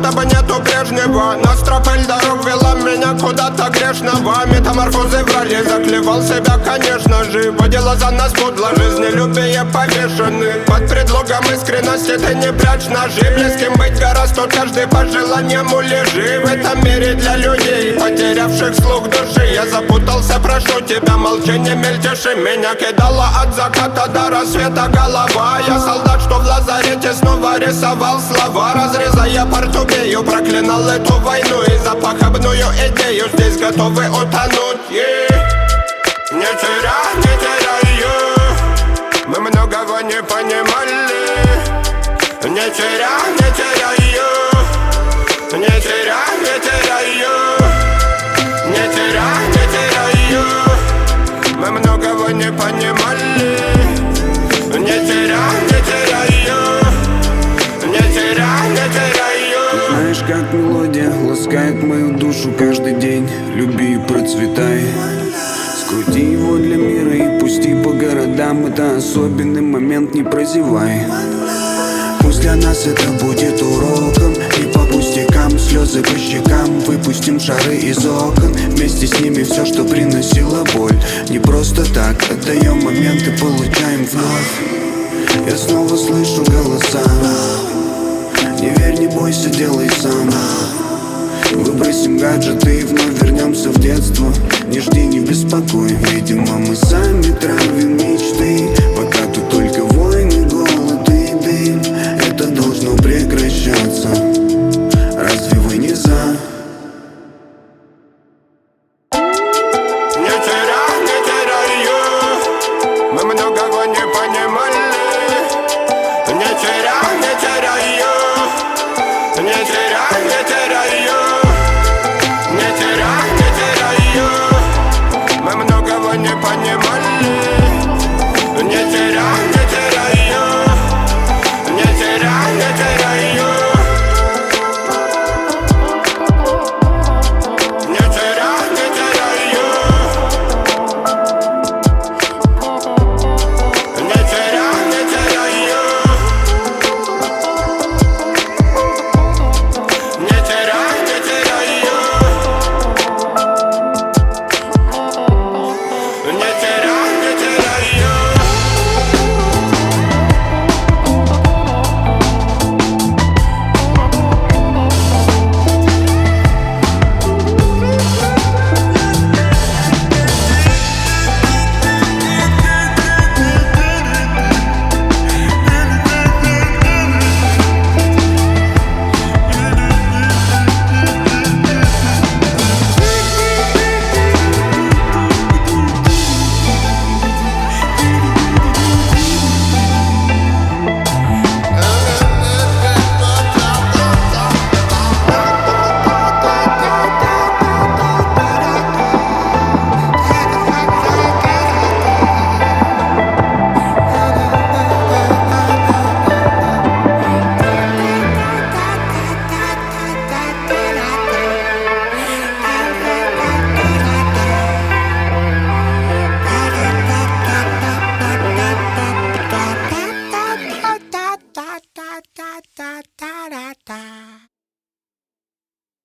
будто бы нету прежнего. Но стропель дорог вела меня куда-то грешного. Метаморфозы врали, заклевал себя, конечно же. Водила за нас подло, жизнелюбие повешены. Под предлогом искренности ты не прячь ножи. Близким быть гораздо, каждый по желаниям улежи. В этом мире для людей, потерявших слух души. Я запутался, прошу тебя, молчание мельтеши. Меня кидала от заката до рассвета голова. Я солдат, что в лазарете снова рисовал слова. Разрезая портупею, проклинал эту войну. И за похабную идею здесь готовы утонуть. Не теряю, мы многого не понимали. Не теряю, не теряю, мы многого не понимали. Не теряю. Знаешь, как мелодия ласкает мою душу каждый день. Люби и процветай. Скрути его для мира и пусти по городам. Это особенный момент, не прозевай. Пусть для нас это будет уроком. И по пустякам, слезы по щекам. Выпустим шары из окон. Вместе с ними все, что приносило боль. Не просто так, отдаем момент и получаем вновь. Я снова слышу голоса. Не верь, не бойся, делай сам. Выбросим гаджеты и вновь вернемся в детство. Не жди, не беспокой. Видимо, мы сами травим мечты.